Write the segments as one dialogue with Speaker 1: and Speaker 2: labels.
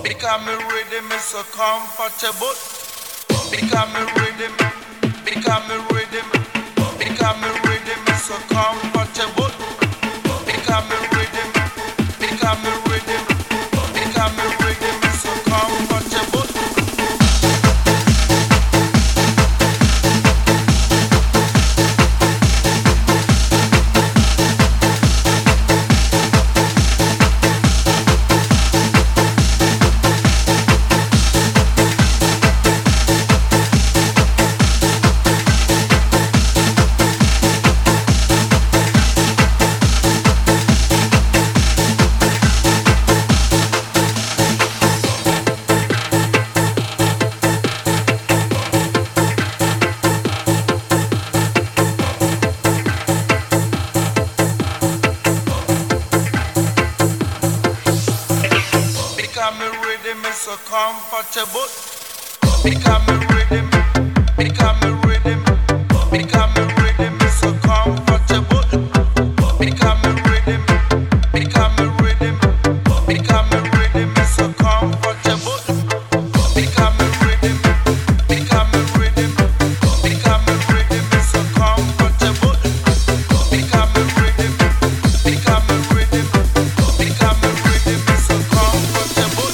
Speaker 1: Because me rhythm is so comfortable. Because me rhythm, because me rhythm, because me rhythm is so comfortable. Because me rhythm, because me rhythm, because me rhythm is so comfortable. Because me rhythm is so comfortable. Because me rhythm, because me rhythm, because me rhythm is so comfortable. Because me rhythm, because me rhythm, because me rhythm is so comfortable. Because me rhythm, because me rhythm, because me rhythm is so comfortable. Because me rhythm, because me rhythm, because me rhythm is so comfortable.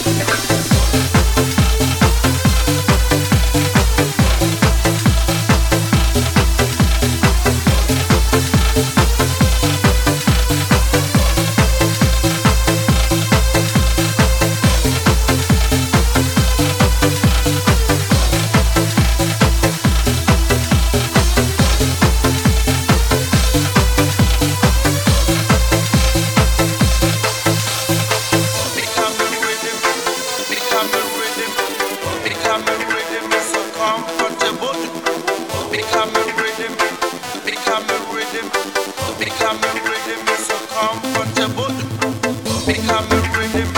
Speaker 1: Because me rhythm, because me rhythm, because me rhythm is so comfortable. Because me rhythm, because me rhythm, because me rhythm is so comfortable. Because me rhythm.